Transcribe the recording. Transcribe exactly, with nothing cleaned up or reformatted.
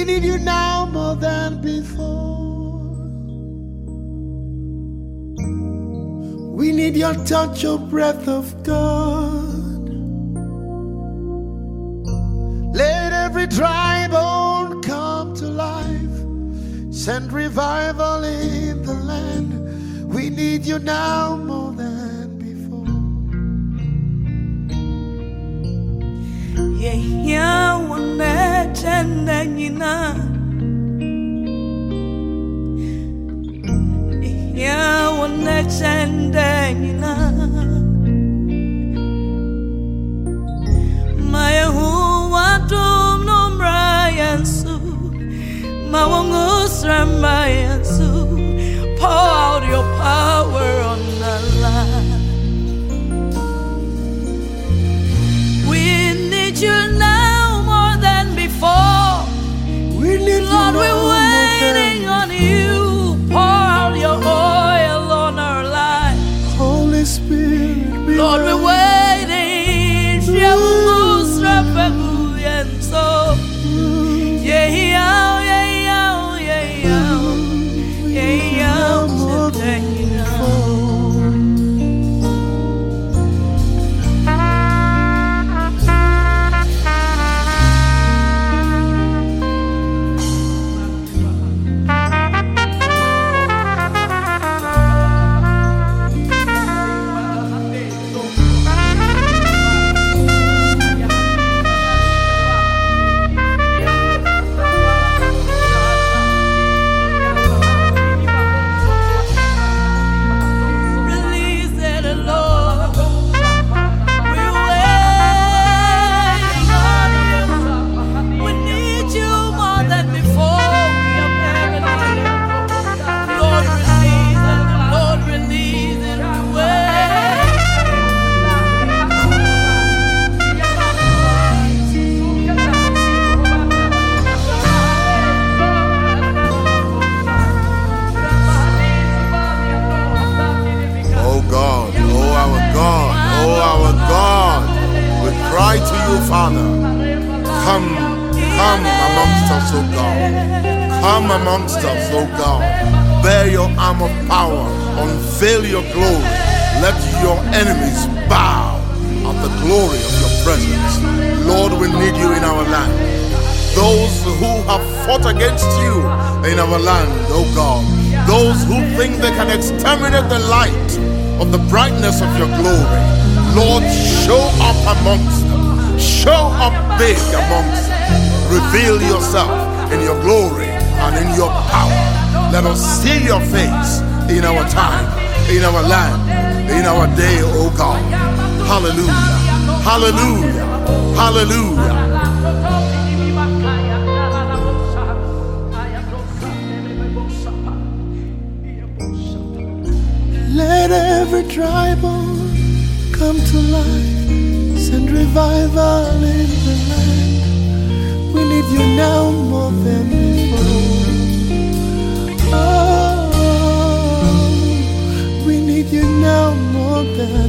need you now more than before. We need your touch, your breath of God. Let every dry bone come to life. Send revival in the land. We need you now more than before. Yeah, yeah, one that and then you know. Yeah, one that and then you know. My who want to know Brian Sue. My one goes Brian Sue. Pour out your power on the land. We need you now more than before. We need Lord, you we're now waiting on you. Pour out your oil on our life. Holy Spirit, we Lord, we're waiting. Yeah, yeah, yeah, yeah, yeah, yeah, today. Father, come, come amongst us, O God. Come amongst us, O God. Bear your arm of power, unveil your glory. Let your enemies bow at the glory of your presence. Lord, we need you in our land. Those who have fought against you in our land, O God. Those who think they can exterminate the light of the brightness of your glory. Lord, show up amongst them. Show up big amongst them. Reveal yourself in your glory and in your power. Let us see your face in our time, in our land, in our day, O God. Hallelujah. Hallelujah. Hallelujah. Let every dry bone come to life. Send revival in the land. We need you now more than before. Oh, we need you now more than